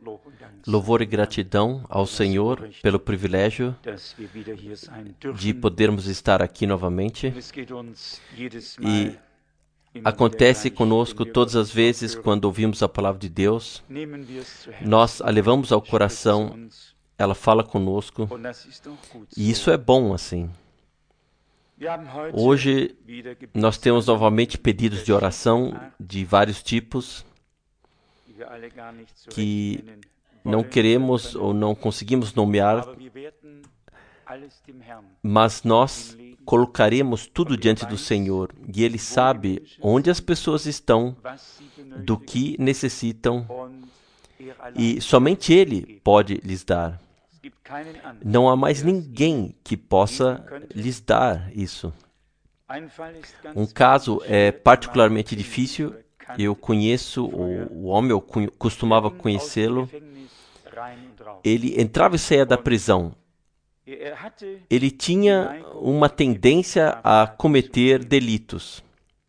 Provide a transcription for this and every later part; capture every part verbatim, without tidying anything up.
louvor e gratidão ao Senhor pelo privilégio de podermos estar aqui novamente. E acontece conosco todas as vezes quando ouvimos a palavra de Deus, nós a levamos ao coração, ela fala conosco, e isso é bom assim. Hoje nós temos novamente pedidos de oração de vários tipos que não queremos ou não conseguimos nomear, mas nós colocaremos tudo diante do Senhor e Ele sabe onde as pessoas estão, do que necessitam e somente Ele pode lhes dar. Não há mais ninguém que possa lhes dar isso. Um caso é particularmente difícil. Eu conheço o, o homem, eu costumava conhecê-lo. Ele entrava e saía da prisão. Ele tinha uma tendência a cometer delitos.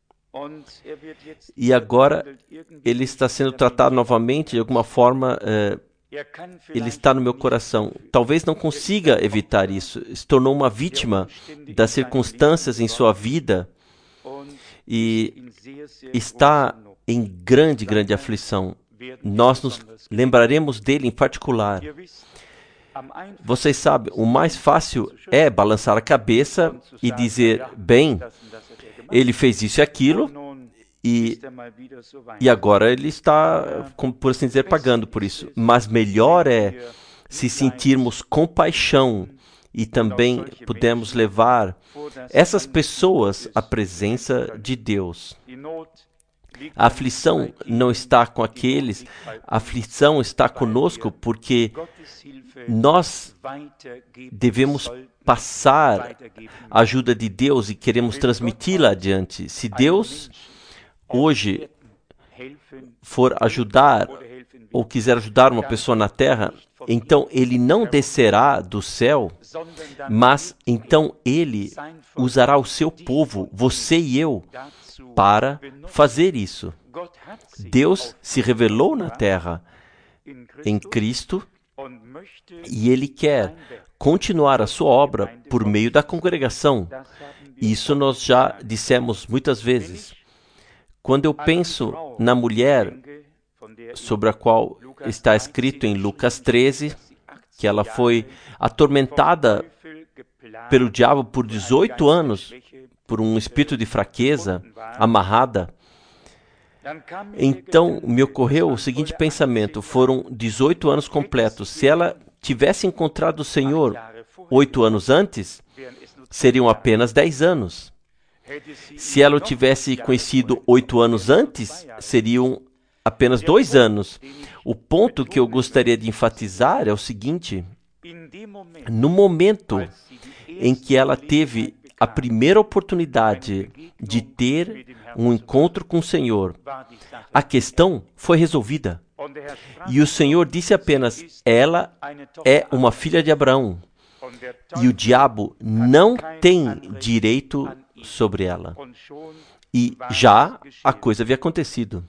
E agora ele está sendo tratado novamente, de alguma forma, eh, ele está no meu coração. Talvez não consiga evitar isso. Se tornou uma vítima das circunstâncias em sua vida e está em grande, grande aflição. Nós nos lembraremos dele em particular. Vocês sabem, o mais fácil é balançar a cabeça e dizer, bem, ele fez isso e aquilo, e, e agora ele está, como por assim dizer, pagando por isso. Mas melhor é se sentirmos compaixão e também pudermos levar essas pessoas à presença de Deus. A aflição não está com aqueles, a aflição está conosco porque nós devemos passar a ajuda de Deus e queremos transmiti-la adiante. Se Deus hoje for ajudar ou quiser ajudar uma pessoa na terra, então Ele não descerá do céu, mas então Ele usará o seu povo, você e eu, para fazer isso. Deus se revelou na terra em Cristo e Ele quer continuar a sua obra por meio da congregação. Isso nós já dissemos muitas vezes. Quando eu penso na mulher sobre a qual está escrito em Lucas treze, que ela foi atormentada pelo diabo por dezoito anos, por um espírito de fraqueza, amarrada. Então me ocorreu o seguinte pensamento, foram dezoito anos completos. Se ela tivesse encontrado o Senhor oito anos antes, seriam apenas dez anos. Se ela o tivesse conhecido oito anos antes, seriam apenas dois anos. O ponto que eu gostaria de enfatizar é o seguinte, no momento em que ela teve a primeira oportunidade de ter um encontro com o Senhor, a questão foi resolvida. E o Senhor disse apenas, ela é uma filha de Abraão. E o diabo não tem direito sobre ela. E já a coisa havia acontecido.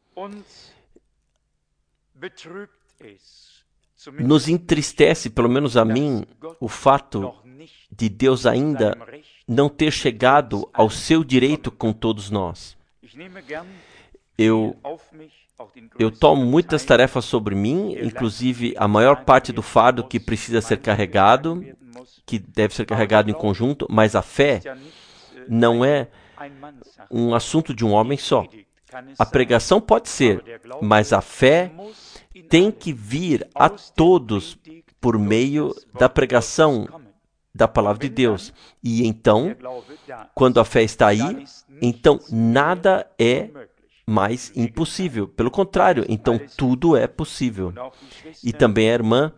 Nos entristece, pelo menos a mim, o fato de Deus ainda não ter chegado ao seu direito com todos nós. Eu, eu tomo muitas tarefas sobre mim, inclusive a maior parte do fardo que precisa ser carregado, que deve ser carregado em conjunto, mas a fé não é um assunto de um homem só. A pregação pode ser, mas a fé tem que vir a todos por meio da pregação da palavra de Deus. E então, quando a fé está aí, então nada é mais impossível. Pelo contrário, então tudo é possível. E também a irmã,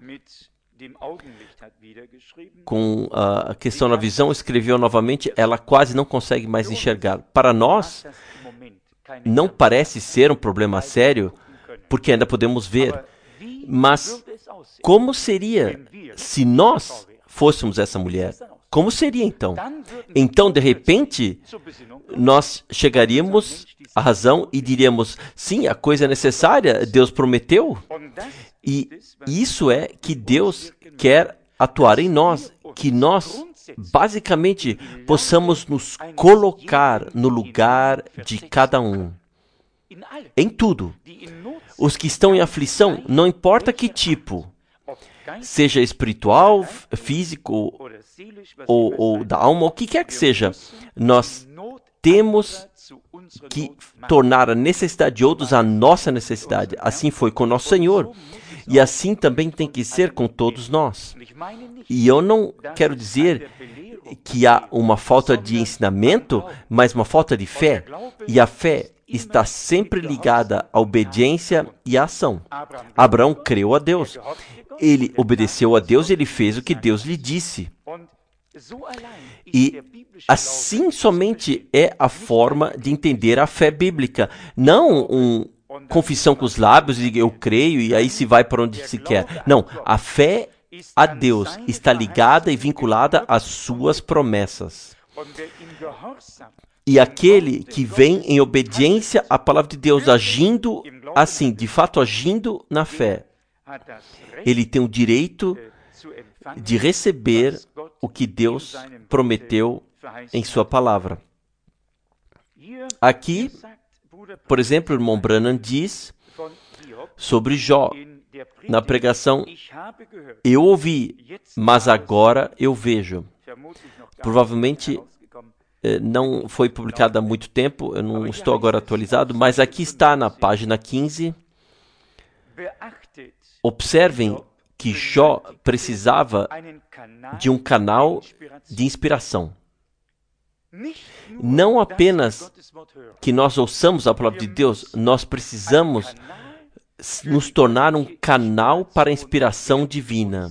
com a questão da visão, escreveu novamente, ela quase não consegue mais enxergar. Para nós, não parece ser um problema sério, porque ainda podemos ver. Mas como seria se nós fôssemos essa mulher? Como seria então? Então, de repente, nós chegaríamos à razão e diríamos, sim, a coisa é necessária, Deus prometeu. E isso é que Deus quer atuar em nós, que nós, basicamente, possamos nos colocar no lugar de cada um. Em tudo. Os que estão em aflição, não importa que tipo, seja espiritual, físico ou, ou da alma, o que quer que seja, nós temos que tornar a necessidade de outros a nossa necessidade. Assim foi com nosso Senhor. E assim também tem que ser com todos nós. E eu não quero dizer que há uma falta de ensinamento, mas uma falta de fé. E a fé está sempre ligada à obediência e à ação. Abraão creu a Deus. Ele obedeceu a Deus e ele fez o que Deus lhe disse. E assim somente é a forma de entender a fé bíblica. Não um confissão com os lábios e eu creio e aí se vai para onde se quer. Não, a fé a Deus está ligada e vinculada às suas promessas. E aquele que vem em obediência à palavra de Deus, agindo assim, de fato agindo na fé, ele tem o direito de receber o que Deus prometeu em sua palavra. Aqui, por exemplo, o irmão Branham diz sobre Jó, na pregação, eu ouvi, mas agora eu vejo. Provavelmente não foi publicado há muito tempo, eu não estou agora atualizado, mas aqui está na página quinze. Observem que Jó precisava de um canal de inspiração. Não apenas que nós ouçamos a palavra de Deus, nós precisamos nos tornar um canal para a inspiração divina.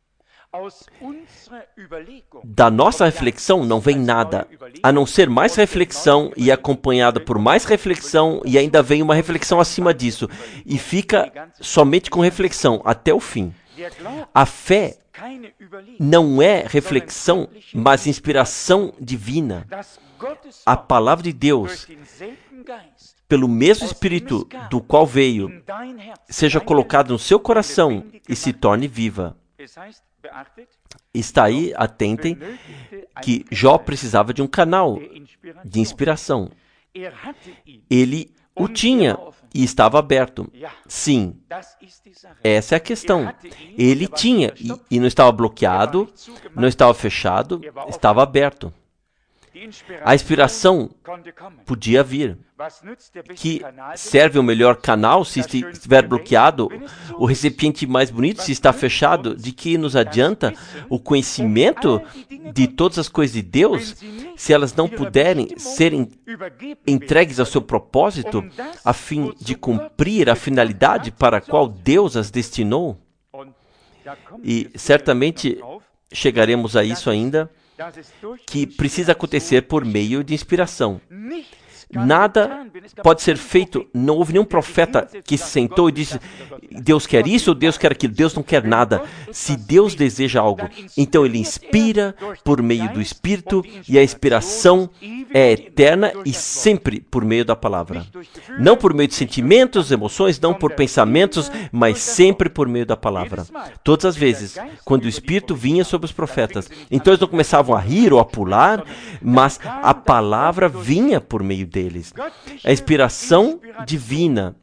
Da nossa reflexão não vem nada, a não ser mais reflexão e acompanhada por mais reflexão e ainda vem uma reflexão acima disso. E fica somente com reflexão até o fim. A fé não é reflexão, mas inspiração divina. A palavra de Deus, pelo mesmo Espírito do qual veio, seja colocada no seu coração e se torne viva. Está aí, atentem, que Jó precisava de um canal de inspiração. Ele o tinha e estava aberto. Sim, essa é a questão. Ele tinha e, e não estava bloqueado, não estava fechado, estava aberto. A inspiração podia vir. Que serve o melhor canal se estiver bloqueado, o recipiente mais bonito se está fechado, de que nos adianta o conhecimento de todas as coisas de Deus, se elas não puderem ser entregues ao seu propósito, a fim de cumprir a finalidade para a qual Deus as destinou? E certamente chegaremos a isso ainda, que precisa acontecer por meio de inspiração. Nada pode ser feito, não houve nenhum profeta que se sentou e disse, Deus quer isso, Deus quer aquilo, Deus não quer nada. Se Deus deseja algo, então Ele inspira por meio do Espírito e a inspiração é eterna e sempre por meio da palavra. Não por meio de sentimentos, emoções, não por pensamentos, mas sempre por meio da palavra. Todas as vezes, quando o Espírito vinha sobre os profetas, então eles não começavam a rir ou a pular, mas a palavra vinha por meio deles. A inspiração divina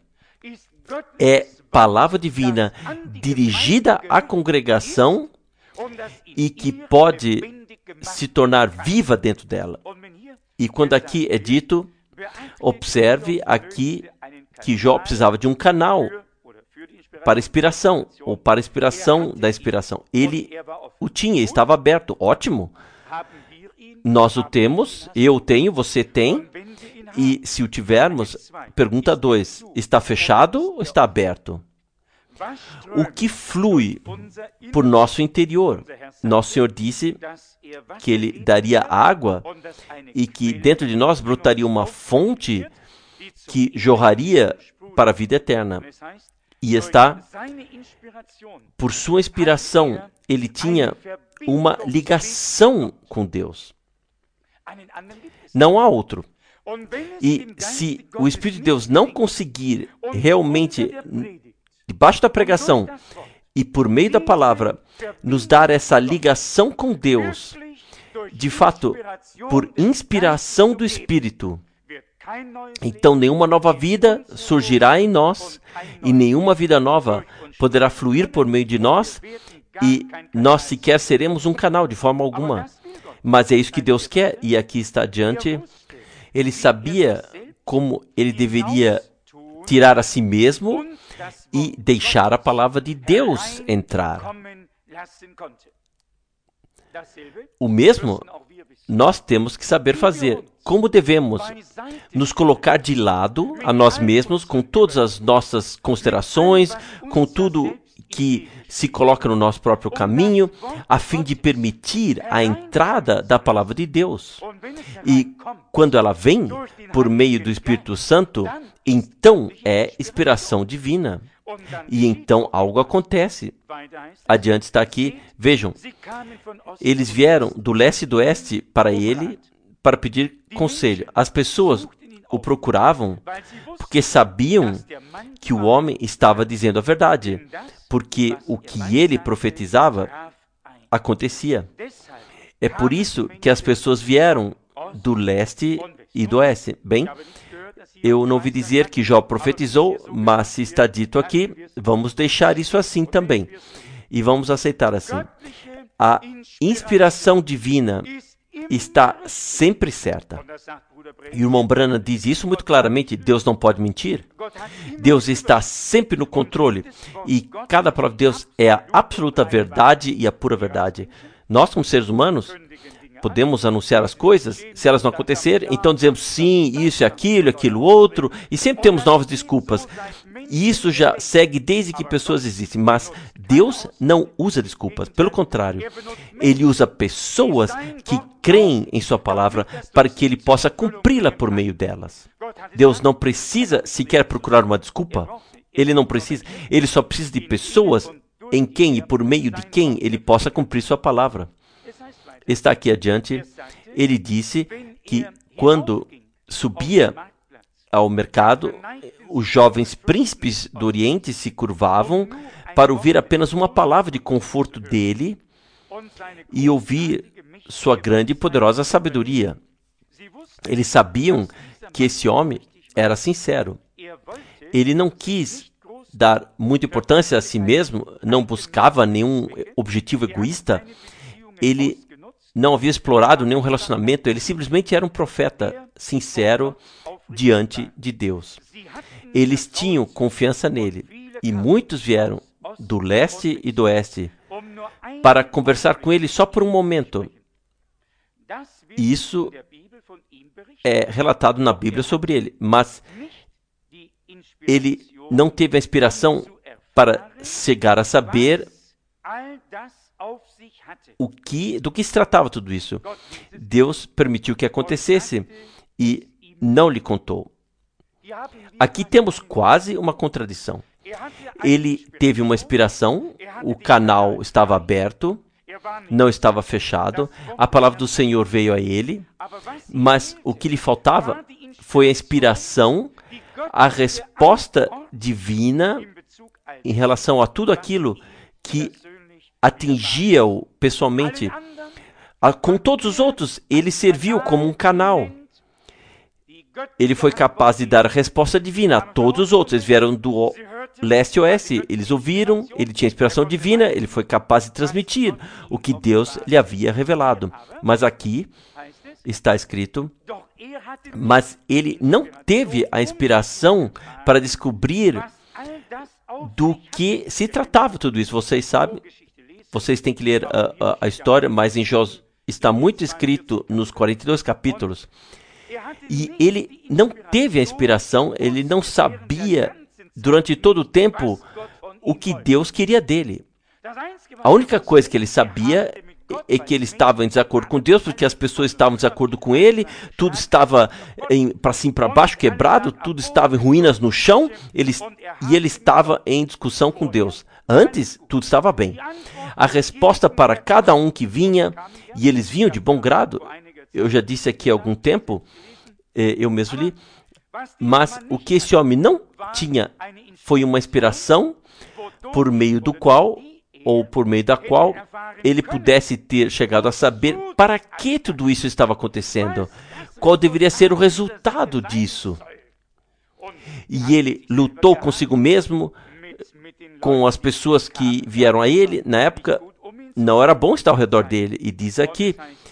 é palavra divina dirigida à congregação e que pode se tornar viva dentro dela. E quando aqui é dito, observe aqui que Jó precisava de um canal para inspiração, ou para a inspiração da inspiração. Ele o tinha, estava aberto. Ótimo. Nós o temos, eu o tenho, você tem. E se o tivermos, pergunta dois, está fechado ou está aberto? O que flui por nosso interior? Nosso Senhor disse que Ele daria água e que dentro de nós brotaria uma fonte que jorraria para a vida eterna. E está, por sua inspiração, Ele tinha uma ligação com Deus. Não há outro. E se o Espírito de Deus não conseguir realmente, debaixo da pregação e por meio da palavra, nos dar essa ligação com Deus, de fato, por inspiração do Espírito, então nenhuma nova vida surgirá em nós e nenhuma vida nova poderá fluir por meio de nós e nós sequer seremos um canal de forma alguma. Mas é isso que Deus quer, e aqui está adiante. Ele sabia como ele deveria tirar a si mesmo e deixar a palavra de Deus entrar. O mesmo nós temos que saber fazer. Como devemos nos colocar de lado a nós mesmos, com todas as nossas considerações, com tudo que se coloca no nosso próprio caminho, a fim de permitir a entrada da palavra de Deus. E quando ela vem por meio do Espírito Santo, então é inspiração divina. E então algo acontece. Adiante está aqui, vejam, eles vieram do leste e do oeste para ele para pedir conselho. As pessoas o procuravam porque sabiam que o homem estava dizendo a verdade, porque o que ele profetizava acontecia. É por isso que as pessoas vieram do leste e do oeste. Bem, eu não ouvi dizer que Jó profetizou, mas se está dito aqui, vamos deixar isso assim também. E vamos aceitar assim. A inspiração divina está sempre certa. E o irmão Branham diz isso muito claramente. Deus não pode mentir. Deus está sempre no controle. E cada palavra de Deus é a absoluta verdade e a pura verdade. Nós, como seres humanos, podemos anunciar as coisas, se elas não acontecerem, então dizemos sim, isso e aquilo, aquilo outro, e sempre temos novas desculpas. E isso já segue desde que pessoas existem, mas Deus não usa desculpas, pelo contrário, Ele usa pessoas que creem em sua palavra para que Ele possa cumpri-la por meio delas. Deus não precisa sequer procurar uma desculpa, Ele não precisa, Ele só precisa de pessoas em quem e por meio de quem Ele possa cumprir sua palavra. Está aqui adiante, ele disse que quando subia ao mercado, os jovens príncipes do Oriente se curvavam para ouvir apenas uma palavra de conforto dele e ouvir sua grande e poderosa sabedoria. Eles sabiam que esse homem era sincero. Ele não quis dar muita importância a si mesmo, não buscava nenhum objetivo egoísta. Ele não havia explorado nenhum relacionamento, ele simplesmente era um profeta sincero diante de Deus. Eles tinham confiança nele, e muitos vieram do leste e do oeste para conversar com ele só por um momento. E isso é relatado na Bíblia sobre ele, mas ele não teve a inspiração para chegar a saber O que, do que se tratava tudo isso. Deus permitiu que acontecesse e não lhe contou. Aqui temos quase uma contradição. Ele teve uma inspiração, o canal estava aberto, não estava fechado, a palavra do Senhor veio a ele, mas o que lhe faltava foi a inspiração, a resposta divina em relação a tudo aquilo que atingia-o pessoalmente. Com todos os outros, ele serviu como um canal. Ele foi capaz de dar a resposta divina a todos os outros. Eles vieram do leste e oeste, eles ouviram, ele tinha inspiração divina, ele foi capaz de transmitir o que Deus lhe havia revelado. Mas aqui está escrito, mas ele não teve a inspiração para descobrir do que se tratava tudo isso. Vocês sabem, vocês têm que ler a, a, a história, mas em Jó está muito escrito nos quarenta e dois capítulos. E ele não teve a inspiração, ele não sabia durante todo o tempo o que Deus queria dele. A única coisa que ele sabia é que ele estava em desacordo com Deus, porque as pessoas estavam em desacordo com ele, tudo estava para cima e para baixo, quebrado, tudo estava em ruínas no chão, ele, e ele estava em discussão com Deus. Antes, tudo estava bem. A resposta para cada um que vinha, e eles vinham de bom grado, eu já disse aqui há algum tempo, eu mesmo li, mas o que esse homem não tinha foi uma inspiração por meio do qual, ou por meio da qual, ele pudesse ter chegado a saber para que tudo isso estava acontecendo, qual deveria ser o resultado disso. E ele lutou consigo mesmo, com as pessoas que vieram a ele. Na época, não era bom estar ao redor dele. E diz aqui,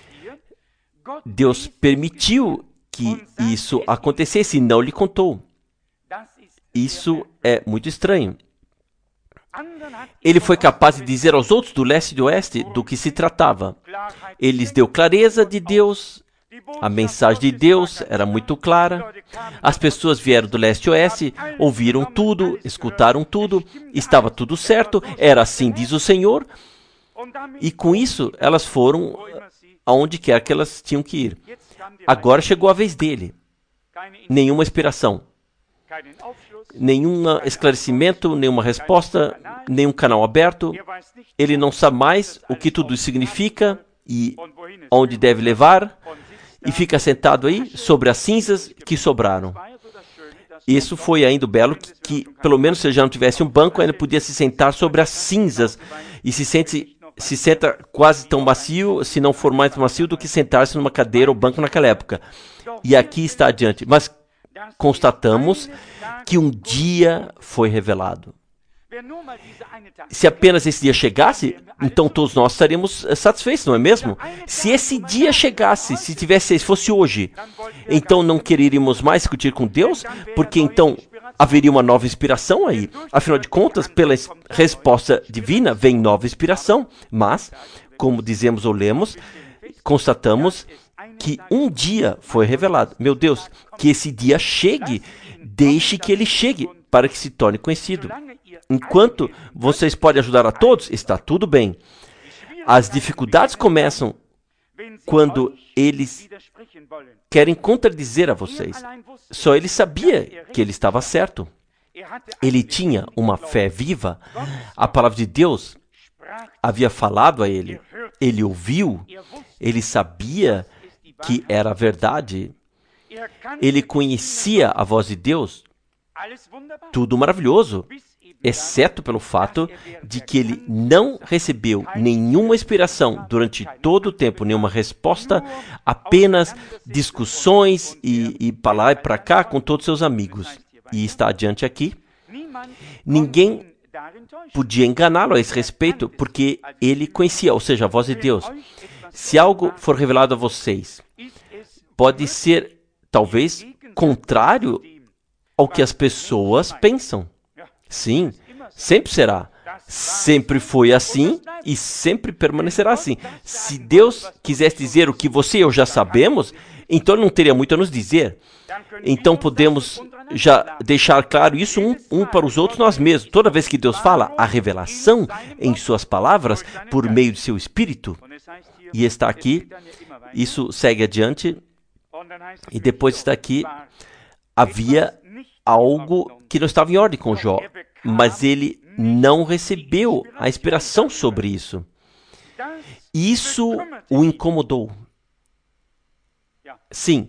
Deus permitiu que isso acontecesse e não lhe contou. Isso é muito estranho. Ele foi capaz de dizer aos outros do leste e do oeste do que se tratava. Ele lhes deu clareza de Deus. A mensagem de Deus era muito clara. As pessoas vieram do leste e oeste, ouviram tudo, escutaram tudo, estava tudo certo, era assim, diz o Senhor. E com isso, elas foram aonde quer que elas tinham que ir. Agora chegou a vez dele. Nenhuma inspiração. Nenhum esclarecimento, nenhuma resposta, nenhum canal aberto. Ele não sabe mais o que tudo isso significa e onde deve levar. E fica sentado aí sobre as cinzas que sobraram. Isso foi ainda belo, que, que pelo menos se ele já não tivesse um banco, ainda podia se sentar sobre as cinzas. E se, sente, se senta quase tão macio, se não for mais macio, do que sentar-se numa cadeira ou banco naquela época. E aqui está adiante. Mas constatamos que um dia foi revelado. Se apenas esse dia chegasse, então todos nós estaríamos satisfeitos, não é mesmo? Se esse dia chegasse, se tivesse, se fosse hoje, então não quereríamos mais discutir com Deus, porque então haveria uma nova inspiração aí. Afinal de contas, pela resposta divina vem nova inspiração, mas, como dizemos ou lemos, constatamos que um dia foi revelado. Meu Deus, que esse dia chegue, deixe que ele chegue, para que se torne conhecido. Enquanto vocês podem ajudar a todos, está tudo bem. As dificuldades começam quando eles querem contradizer a vocês. Só ele sabia que ele estava certo. Ele tinha uma fé viva. A palavra de Deus havia falado a ele. Ele ouviu. Ele sabia que era a verdade. Ele conhecia a voz de Deus. Tudo maravilhoso, exceto pelo fato de que ele não recebeu nenhuma inspiração durante todo o tempo, nenhuma resposta, apenas discussões e, e para lá e para cá com todos seus amigos. E está adiante aqui. Ninguém podia enganá-lo a esse respeito, porque ele conhecia, ou seja, a voz de Deus. Se algo for revelado a vocês, pode ser, talvez, contrário ao que as pessoas pensam. Sim, sempre será. Sempre foi assim e sempre permanecerá assim. Se Deus quisesse dizer o que você e eu já sabemos, então ele não teria muito a nos dizer. Então podemos já deixar claro isso um, um para os outros nós mesmos. Toda vez que Deus fala, a revelação em suas palavras por meio de seu Espírito. E está aqui, isso segue adiante. E depois está aqui, havia algo que não estava em ordem com Jó, mas ele não recebeu a inspiração sobre isso. Isso o incomodou. Sim,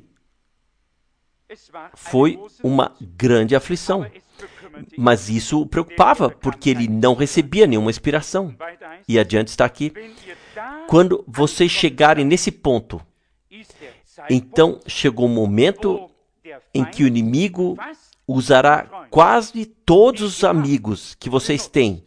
foi uma grande aflição, mas isso o preocupava, porque ele não recebia nenhuma inspiração. E adiante está aqui, quando vocês chegarem nesse ponto, então chegou o momento em que o inimigo usará quase todos os amigos que vocês têm.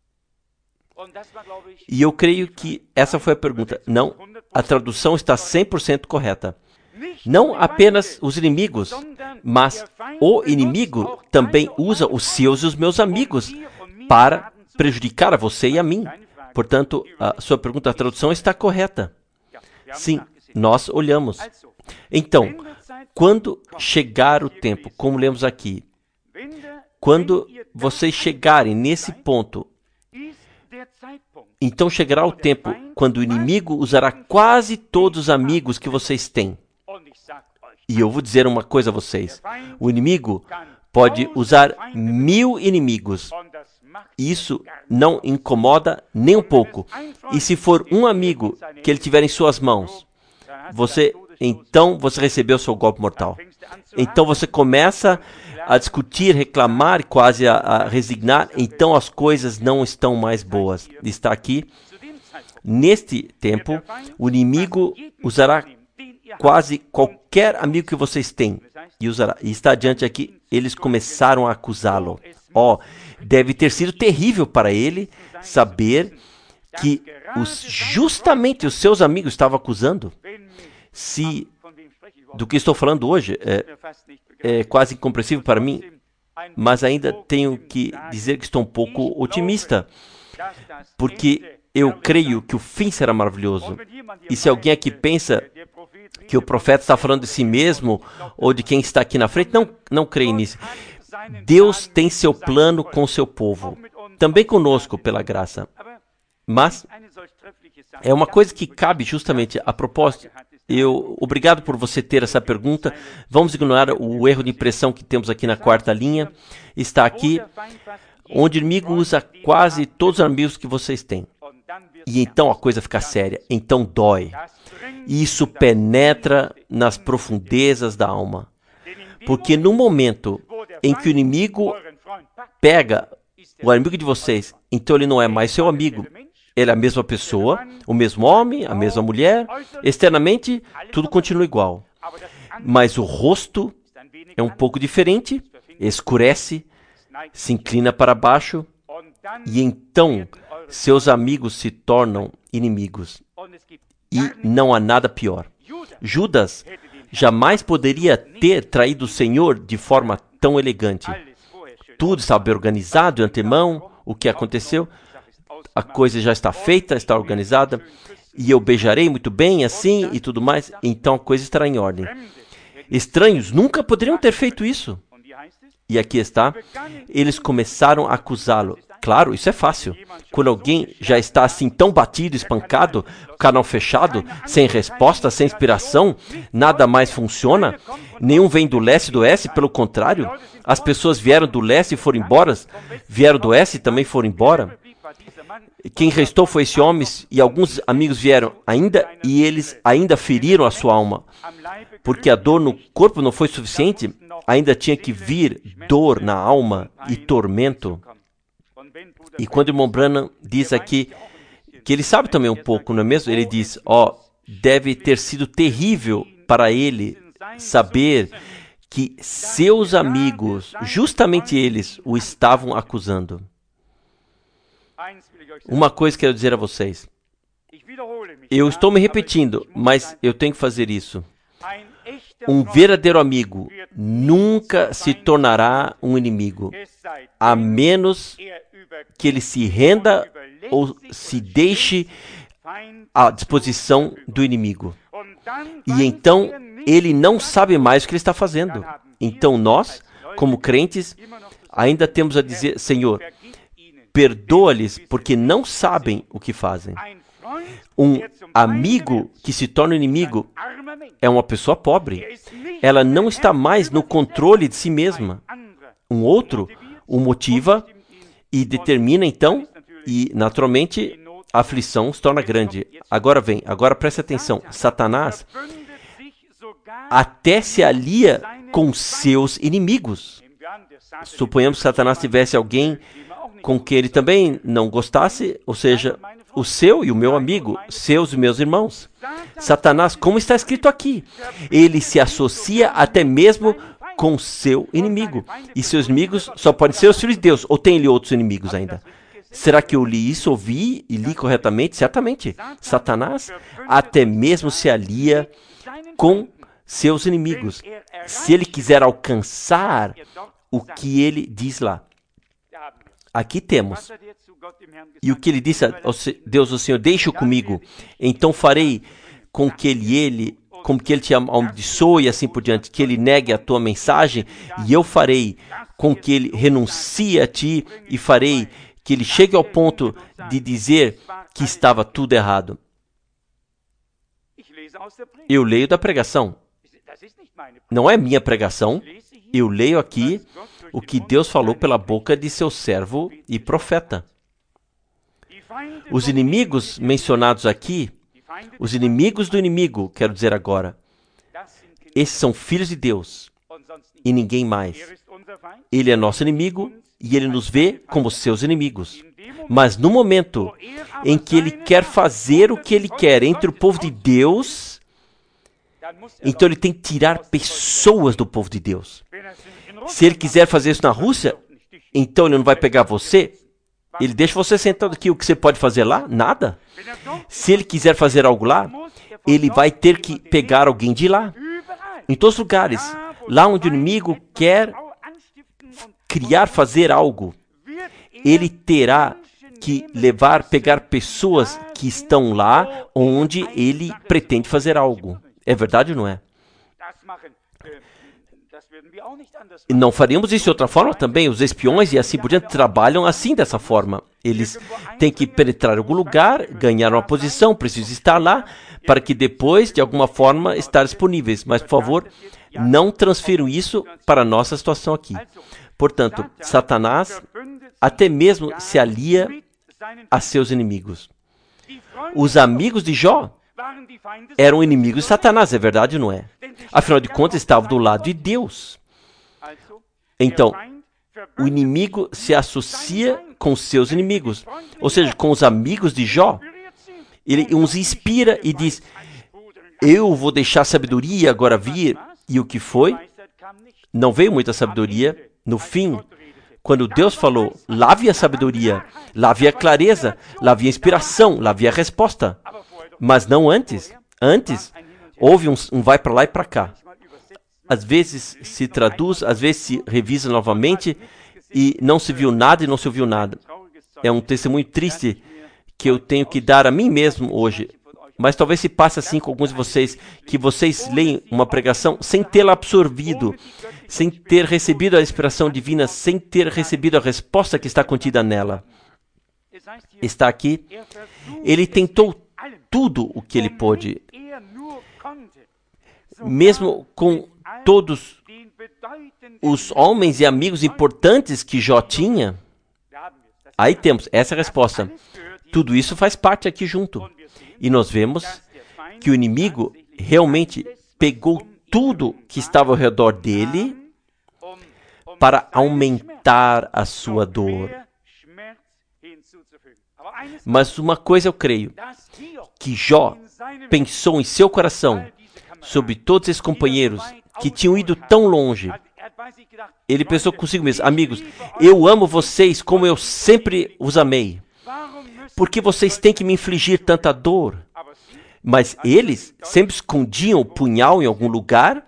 E eu creio que essa foi a pergunta. Não, a tradução está cem por cento correta. Não apenas os inimigos, mas o inimigo também usa os seus e os meus amigos para prejudicar a você e a mim. Portanto, a sua pergunta, a tradução está correta. Sim, nós olhamos. Então, quando chegar o tempo, como lemos aqui, quando vocês chegarem nesse ponto, então chegará o tempo quando o inimigo usará quase todos os amigos que vocês têm. E eu vou dizer uma coisa a vocês. O inimigo pode usar mil inimigos, isso não incomoda nem um pouco. E se for um amigo que ele tiver em suas mãos, você, então você recebeu seu golpe mortal. Então você começa a discutir, reclamar, quase a, a resignar, então as coisas não estão mais boas. Está aqui, neste tempo, o inimigo usará quase qualquer amigo que vocês têm, e usará. E está adiante aqui, eles começaram a acusá-lo. Ó, oh, deve ter sido terrível para ele saber que os, justamente os seus amigos estavam acusando. Se do que estou falando hoje é, é quase incompreensível para mim, mas ainda tenho que dizer que estou um pouco otimista, porque eu creio que o fim será maravilhoso. E se alguém aqui pensa que o profeta está falando de si mesmo ou de quem está aqui na frente, não, não creio nisso. Deus tem seu plano com seu povo, também conosco pela graça. Mas é uma coisa que cabe justamente a propósito. Eu, obrigado por você ter essa pergunta. Vamos ignorar o erro de impressão que temos aqui na quarta linha. Está aqui, onde o inimigo usa quase todos os amigos que vocês têm. E então a coisa fica séria. Então dói. Isso penetra nas profundezas da alma. Porque no momento em que o inimigo pega o amigo de vocês, então ele não é mais seu amigo. Ele é a mesma pessoa, o mesmo homem, a mesma mulher. Externamente, tudo continua igual. Mas o rosto é um pouco diferente, escurece, se inclina para baixo, e então seus amigos se tornam inimigos. E não há nada pior. Judas jamais poderia ter traído o Senhor de forma tão elegante. Tudo estava bem organizado de antemão, o que aconteceu. A coisa já está feita, está organizada, e eu beijarei muito bem assim e tudo mais, então a coisa estará em ordem. Estranhos nunca poderiam ter feito isso. E aqui está, eles começaram a acusá-lo. Claro, isso é fácil. Quando alguém já está assim tão batido, espancado, canal fechado, sem resposta, sem inspiração, nada mais funciona, nenhum vem do leste e do oeste, pelo contrário, as pessoas vieram do leste e foram embora, vieram do oeste e também foram embora. Quem restou foi esse homem, e alguns amigos vieram ainda, e eles ainda feriram a sua alma, porque a dor no corpo não foi suficiente, ainda tinha que vir dor na alma e tormento. E quando o irmão Branham diz aqui, que ele sabe também um pouco, não é mesmo? Ele diz, ó, oh, deve ter sido terrível para ele saber que seus amigos, justamente eles, o estavam acusando. Uma coisa que quero dizer a vocês. Eu estou me repetindo, mas eu tenho que fazer isso. Um verdadeiro amigo nunca se tornará um inimigo, a menos que ele se renda ou se deixe à disposição do inimigo. E então ele não sabe mais o que ele está fazendo. Então nós, como crentes, ainda temos a dizer, Senhor, perdoa-lhes porque não sabem o que fazem. Um amigo que se torna inimigo é uma pessoa pobre. Ela não está mais no controle de si mesma. Um outro o motiva e determina então, e naturalmente a aflição se torna grande. Agora vem, agora preste atenção. Satanás até se alia com seus inimigos. Suponhamos que Satanás tivesse alguém com que ele também não gostasse, ou seja, o seu e o meu amigo, seus e meus irmãos. Satanás, como está escrito aqui, ele se associa até mesmo com seu inimigo. E seus inimigos só podem ser os filhos de Deus, ou tem ele outros inimigos ainda? Será que eu li isso, ouvi e li corretamente? Certamente. Satanás até mesmo se alia com seus inimigos, se ele quiser alcançar o que ele diz lá. Aqui temos. E o que ele disse a Deus, o Senhor, deixa-o comigo, então farei com que ele, ele, com que ele te amaldiçoe e assim por diante, que ele negue a tua mensagem, e eu farei com que ele renuncie a ti, e farei que ele chegue ao ponto de dizer que estava tudo errado. Eu leio da pregação. Não é minha pregação. Eu leio aqui o que Deus falou pela boca de seu servo e profeta. Os inimigos mencionados aqui, os inimigos do inimigo, quero dizer agora, esses são filhos de Deus e ninguém mais. Ele é nosso inimigo e ele nos vê como seus inimigos. Mas no momento em que ele quer fazer o que ele quer entre o povo de Deus, então ele tem que tirar pessoas do povo de Deus. Se ele quiser fazer isso na Rússia, então ele não vai pegar você, ele deixa você sentado aqui. O que você pode fazer lá? Nada. Se ele quiser fazer algo lá, ele vai ter que pegar alguém de lá. Em todos os lugares, lá onde o inimigo quer criar, fazer algo, ele terá que levar, pegar pessoas que estão lá onde ele pretende fazer algo. É verdade ou não é? Não faríamos isso de outra forma também. Os espiões e assim por diante trabalham assim, dessa forma. Eles têm que penetrar em algum lugar, ganhar uma posição, precisam estar lá, para que depois, de alguma forma, estar disponíveis. Mas, por favor, não transfiram isso para a nossa situação aqui. Portanto, Satanás até mesmo se alia a seus inimigos. Os amigos de Jó eram inimigos de Satanás, é verdade ou não é? Afinal de contas, estavam do lado de Deus. Então, o inimigo se associa com seus inimigos, ou seja, com os amigos de Jó. Ele os inspira e diz, eu vou deixar a sabedoria agora vir. E o que foi? Não veio muita sabedoria. No fim, quando Deus falou, lá havia sabedoria, lá havia clareza, lá havia inspiração, lá havia resposta. Mas não antes. Antes, houve um, um vai para lá e para cá. Às vezes se traduz, às vezes se revisa novamente e não se viu nada e não se ouviu nada. É um testemunho triste que eu tenho que dar a mim mesmo hoje. Mas talvez se passe assim com alguns de vocês, que vocês leem uma pregação sem tê-la absorvido, sem ter recebido a inspiração divina, sem ter recebido a resposta que está contida nela. Está aqui. Ele tentou tudo o que ele pôde, mesmo com todos os homens e amigos importantes que Jó tinha. Aí temos essa resposta. Tudo isso faz parte aqui junto. E nós vemos que o inimigo realmente pegou tudo que estava ao redor dele para aumentar a sua dor. Mas uma coisa eu creio, que Jó pensou em seu coração sobre todos esses companheiros que tinham ido tão longe. Ele pensou consigo mesmo, amigos, eu amo vocês como eu sempre os amei. Por que vocês têm que me infligir tanta dor? Mas eles sempre escondiam o punhal em algum lugar,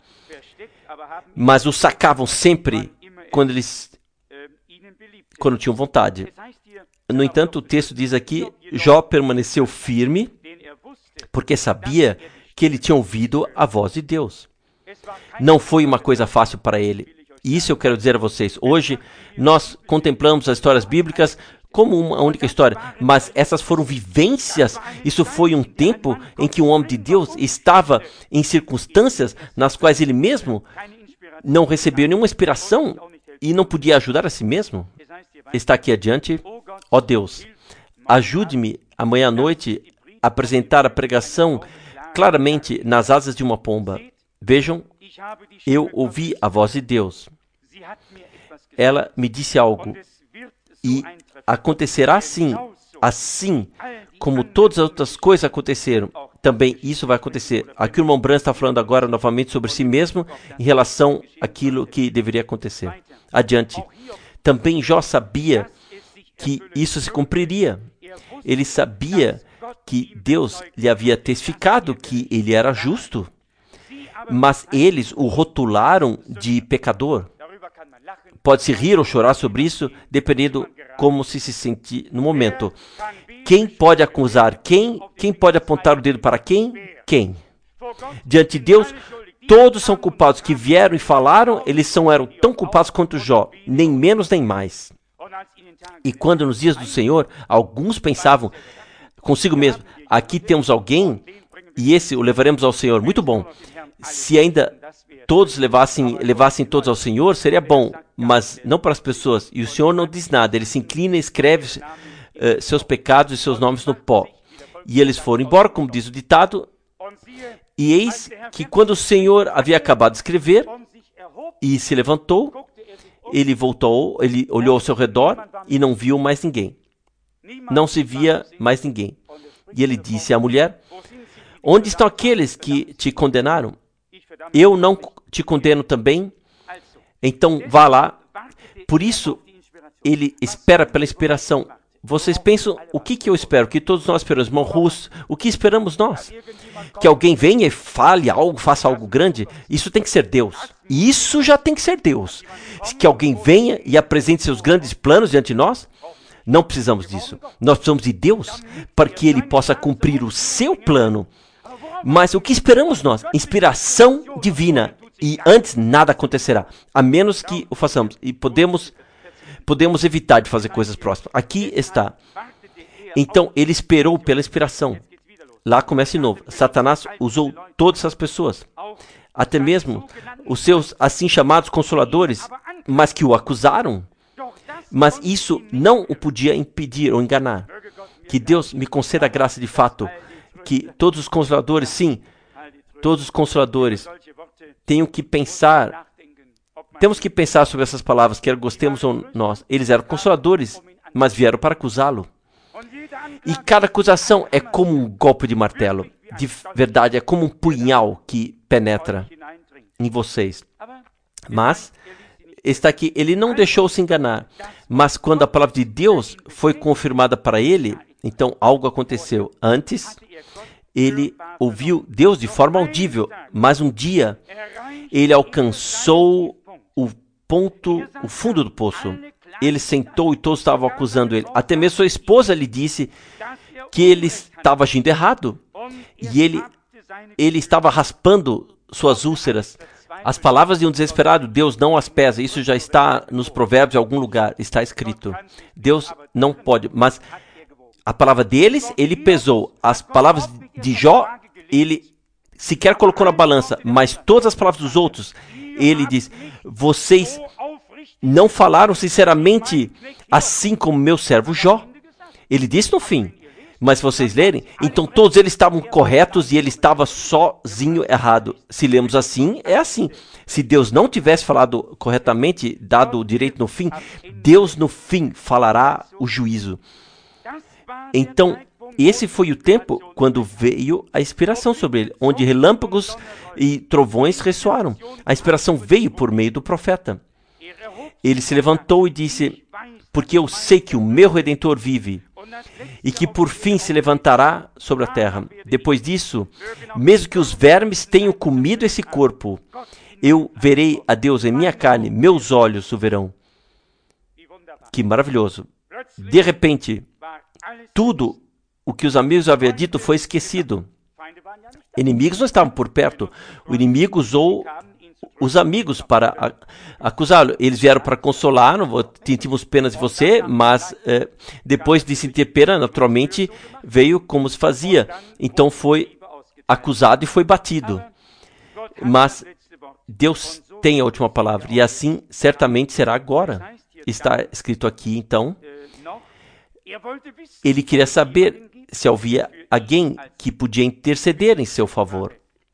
mas o sacavam sempre quando eles quando tinham vontade. No entanto, o texto diz aqui, Jó permaneceu firme, porque sabia que ele tinha ouvido a voz de Deus. Não foi uma coisa fácil para ele. E isso eu quero dizer a vocês. Hoje, nós contemplamos as histórias bíblicas como uma única história, mas essas foram vivências. Isso foi um tempo em que um homem de Deus estava em circunstâncias nas quais ele mesmo não recebeu nenhuma inspiração e não podia ajudar a si mesmo. Está aqui adiante. Ó Deus, ajude-me amanhã à noite a apresentar a pregação claramente nas asas de uma pomba. Vejam, eu ouvi a voz de Deus. Ela me disse algo. E acontecerá assim, assim como todas as outras coisas aconteceram. Também isso vai acontecer. Aqui o irmão Branham está falando agora novamente sobre si mesmo em relação àquilo que deveria acontecer. Adiante. Também Jó sabia que isso se cumpriria. Ele sabia que Deus lhe havia testificado que ele era justo, mas eles o rotularam de pecador. Pode-se rir ou chorar sobre isso, dependendo como se se sentir no momento. Quem pode acusar quem? Quem pode apontar o dedo para quem? Quem? Diante de Deus, todos são culpados que vieram e falaram, eles são, eram tão culpados quanto Jó, nem menos nem mais. E quando nos dias do Senhor, alguns pensavam consigo mesmo, aqui temos alguém, e esse o levaremos ao Senhor. Muito bom. Se ainda todos levassem, levassem todos ao Senhor, seria bom, mas não para as pessoas. E o Senhor não diz nada, ele se inclina e escreve uh, seus pecados e seus nomes no pó. E eles foram embora, como diz o ditado, e eis que quando o Senhor havia acabado de escrever e se levantou, ele voltou, ele olhou ao seu redor e não viu mais ninguém. Não se via mais ninguém. E ele disse à mulher: onde estão aqueles que te condenaram? Eu não te condeno também? Então vá lá. Por isso, ele espera pela inspiração. Vocês pensam, o que, que eu espero? Que todos nós esperamos, irmão Russo, o que esperamos nós? Que alguém venha e fale algo, faça algo grande? Isso tem que ser Deus. Isso já tem que ser Deus. Que alguém venha e apresente seus grandes planos diante de nós? Não precisamos disso. Nós precisamos de Deus para que Ele possa cumprir o seu plano. Mas o que esperamos nós? Inspiração divina. E antes nada acontecerá, a menos que o façamos. E podemos, podemos evitar de fazer coisas próximas. Aqui está. Então ele esperou pela inspiração. Lá começa de novo. Satanás usou todas essas pessoas. Até mesmo os seus assim chamados consoladores, mas que o acusaram. Mas isso não o podia impedir ou enganar. Que Deus me conceda a graça de fato. Que todos os consoladores, sim, todos os consoladores tenham que pensar, temos que pensar sobre essas palavras, quer gostemos ou nós. Eles eram consoladores, mas vieram para acusá-lo. E cada acusação é como um golpe de martelo. De verdade, é como um punhal que penetra em vocês. Mas está aqui, ele não deixou se enganar. Mas quando a palavra de Deus foi confirmada para ele, então algo aconteceu. Antes, ele ouviu Deus de forma audível, mas um dia ele alcançou o ponto, o fundo do poço. Ele sentou e todos estavam acusando ele. Até mesmo sua esposa lhe disse que ele estava agindo errado. E ele, ele estava raspando suas úlceras. As palavras de um desesperado, Deus não as pesa. Isso já está nos provérbios em algum lugar, está escrito. Deus não pode, mas a palavra deles, ele pesou. As palavras de Jó, ele sequer colocou na balança. Mas todas as palavras dos outros, ele diz, vocês não falaram sinceramente assim como meu servo Jó. Ele disse no fim. Mas vocês lerem, então todos eles estavam corretos e ele estava sozinho errado. Se lemos assim, é assim. Se Deus não tivesse falado corretamente, dado o direito no fim, Deus no fim falará o juízo. Então, esse foi o tempo quando veio a inspiração sobre ele, onde relâmpagos e trovões ressoaram. A inspiração veio por meio do profeta. Ele se levantou e disse, porque eu sei que o meu Redentor vive, e que por fim se levantará sobre a terra. Depois disso, mesmo que os vermes tenham comido esse corpo, eu verei a Deus em minha carne, meus olhos o verão. Que maravilhoso. De repente, tudo o que os amigos haviam dito foi esquecido. Inimigos não estavam por perto. O inimigo usou os amigos para acusá-lo. Eles vieram para consolá-lo, tínhamos pena de você, mas eh, depois de sentir pena, naturalmente, veio como se fazia. Então foi acusado e foi batido. Mas Deus tem a última palavra, e assim certamente será agora. Está escrito aqui, então, ele queria saber se havia alguém que podia interceder em seu favor.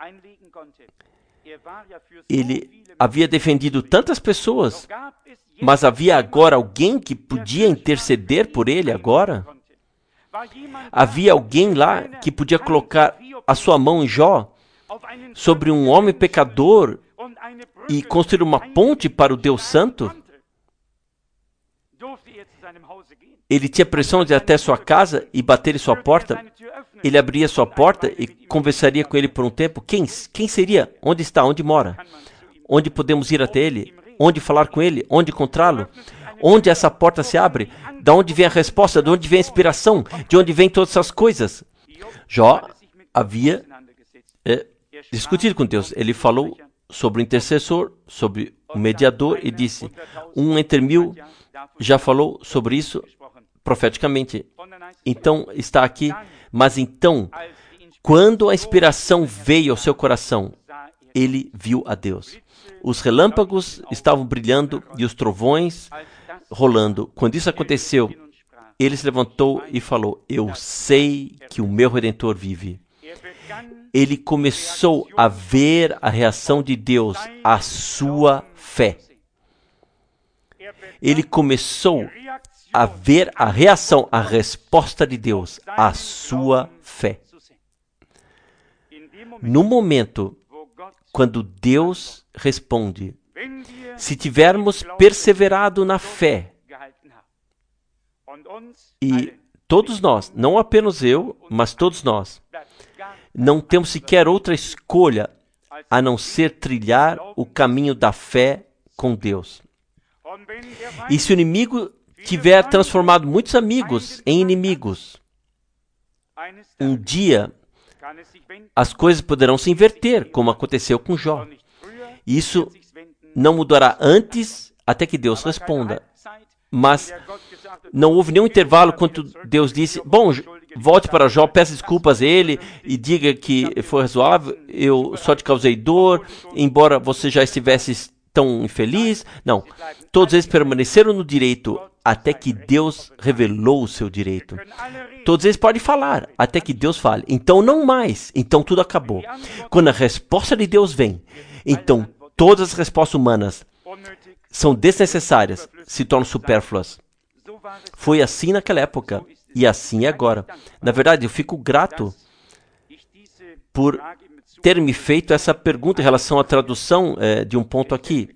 Ele havia defendido tantas pessoas, mas havia agora alguém que podia interceder por ele agora? Havia alguém lá que podia colocar a sua mão em Jó sobre um homem pecador e construir uma ponte para o Deus Santo? Ele tinha pressão de ir até sua casa e bater em sua porta? Ele abriria sua porta e conversaria com ele por um tempo? Quem, quem seria? Onde está? Onde mora? Onde podemos ir até ele? Onde falar com ele? Onde encontrá-lo? Onde essa porta se abre? De onde vem a resposta? De onde vem a inspiração? De onde vem todas essas coisas? Jó havia é, discutido com Deus. Ele falou sobre o intercessor, sobre o mediador e disse, um entre mil já falou sobre isso profeticamente. Então, está aqui. Mas então, quando a inspiração veio ao seu coração, ele viu a Deus. Os relâmpagos estavam brilhando e os trovões rolando. Quando isso aconteceu, ele se levantou e falou: eu sei que o meu Redentor vive. Ele começou a ver a reação de Deus à sua fé. Ele começou a ver a reação, a resposta de Deus à sua fé. No momento quando Deus responde, se tivermos perseverado na fé, e todos nós, não apenas eu, mas todos nós, não temos sequer outra escolha a não ser trilhar o caminho da fé com Deus. E se o inimigo tiver transformado muitos amigos em inimigos, um dia as coisas poderão se inverter, como aconteceu com Jó. Isso não mudará antes, até que Deus responda. Mas não houve nenhum intervalo quando Deus disse: bom, volte para Jó, peça desculpas a ele e diga que foi razoável, eu só te causei dor, embora você já estivesse tão infeliz. Não, todos eles permaneceram no direito até que Deus revelou o seu direito. Todos eles podem falar até que Deus fale. Então não mais, então tudo acabou. Quando a resposta de Deus vem, então todas as respostas humanas são desnecessárias, se tornam supérfluas. Foi assim naquela época e assim é agora. Na verdade, eu fico grato por ter me feito essa pergunta em relação à tradução é, de um ponto aqui.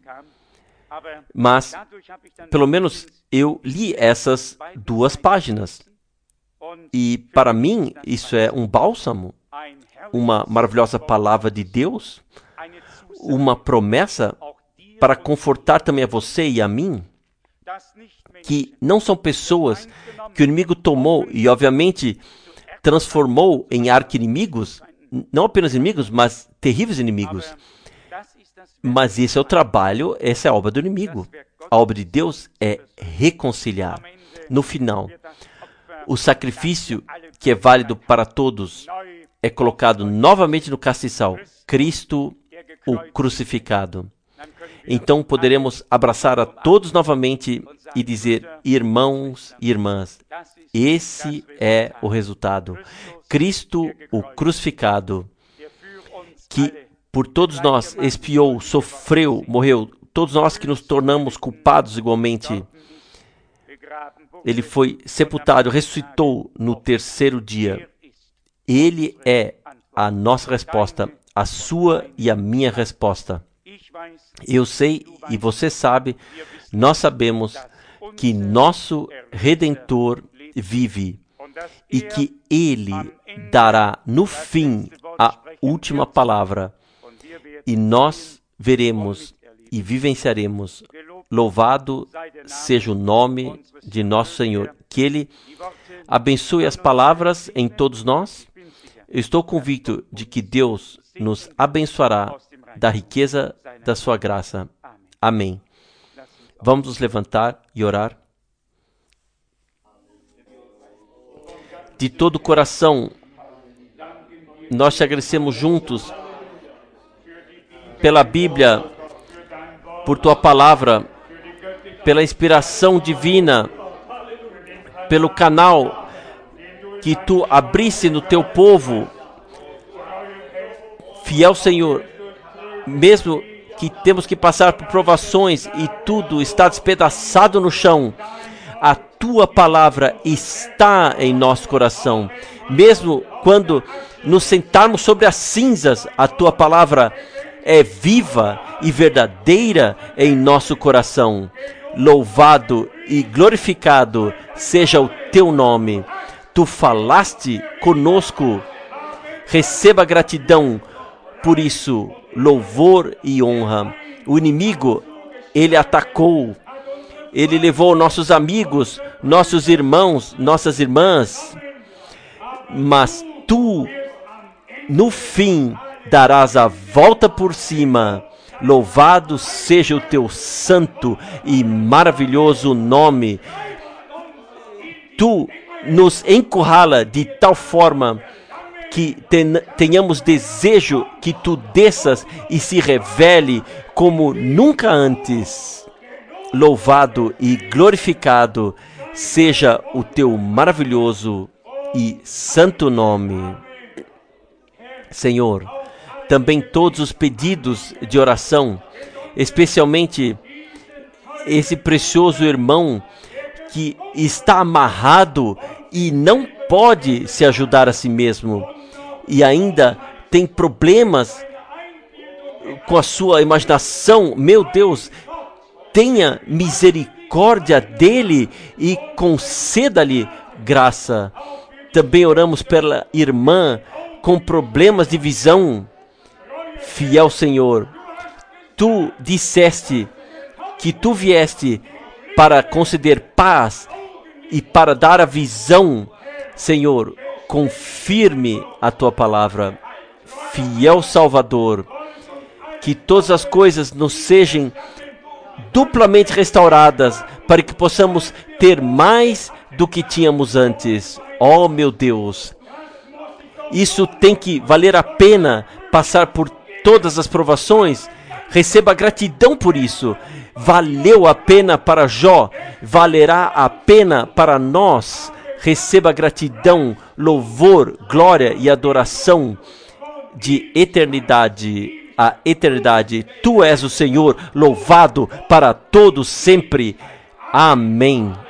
Mas, pelo menos, eu li essas duas páginas. E, para mim, isso é um bálsamo, uma maravilhosa palavra de Deus, uma promessa para confortar também a você e a mim, que não são pessoas que o inimigo tomou e, obviamente, transformou em arqui-inimigos, não apenas inimigos, mas terríveis inimigos. Mas esse é o trabalho, essa é a obra do inimigo. A obra de Deus é reconciliar. No final, o sacrifício que é válido para todos é colocado novamente no castiçal. Cristo, o crucificado. Então poderemos abraçar a todos novamente e dizer: irmãos e irmãs, esse é o resultado. Cristo, o crucificado, que por todos nós expiou, sofreu, morreu, todos nós que nos tornamos culpados igualmente, ele foi sepultado, ressuscitou no terceiro dia. Ele é a nossa resposta, a sua e a minha resposta. Eu sei e você sabe, nós sabemos que nosso Redentor vive e que Ele dará no fim a última palavra e nós veremos e vivenciaremos. Louvado seja o nome de nosso Senhor. Que Ele abençoe as palavras em todos nós. Eu estou convicto de que Deus nos abençoará da riqueza da sua graça. Amém. Vamos nos levantar e orar. De todo o coração, nós te agradecemos juntos pela Bíblia, por tua palavra, pela inspiração divina, pelo canal que tu abriste no teu povo. Fiel Senhor, mesmo que temos que passar por provações e tudo está despedaçado no chão, a tua palavra está em nosso coração. Mesmo quando nos sentarmos sobre as cinzas, a tua palavra é viva e verdadeira em nosso coração. Louvado e glorificado seja o teu nome. Tu falaste conosco. Receba gratidão por isso, louvor e honra. O inimigo, ele atacou. Ele levou nossos amigos, nossos irmãos, nossas irmãs. Mas tu, no fim, darás a volta por cima. Louvado seja o teu santo e maravilhoso nome. Tu nos encurrala de tal forma que ten, tenhamos desejo que Tu desças e se revele como nunca antes. Louvado e glorificado seja o Teu maravilhoso e santo nome. Senhor, também todos os pedidos de oração, especialmente esse precioso irmão que está amarrado e não pode se ajudar a si mesmo e ainda tem problemas com a sua imaginação. Meu Deus, tenha misericórdia dele e conceda-lhe graça. Também oramos pela irmã com problemas de visão. Fiel Senhor, Tu disseste que Tu vieste para conceder paz e para dar a visão. Senhor, confirme a Tua palavra. Fiel Salvador, que todas as coisas nos sejam duplamente restauradas, para que possamos ter mais do que tínhamos antes. Oh, meu Deus, isso tem que valer a pena passar por todas as provações. Receba gratidão por isso. Valeu a pena para Jó, valerá a pena para nós. Receba gratidão, louvor, glória e adoração de eternidade a eternidade. Tu és o Senhor, louvado para todos sempre. Amém.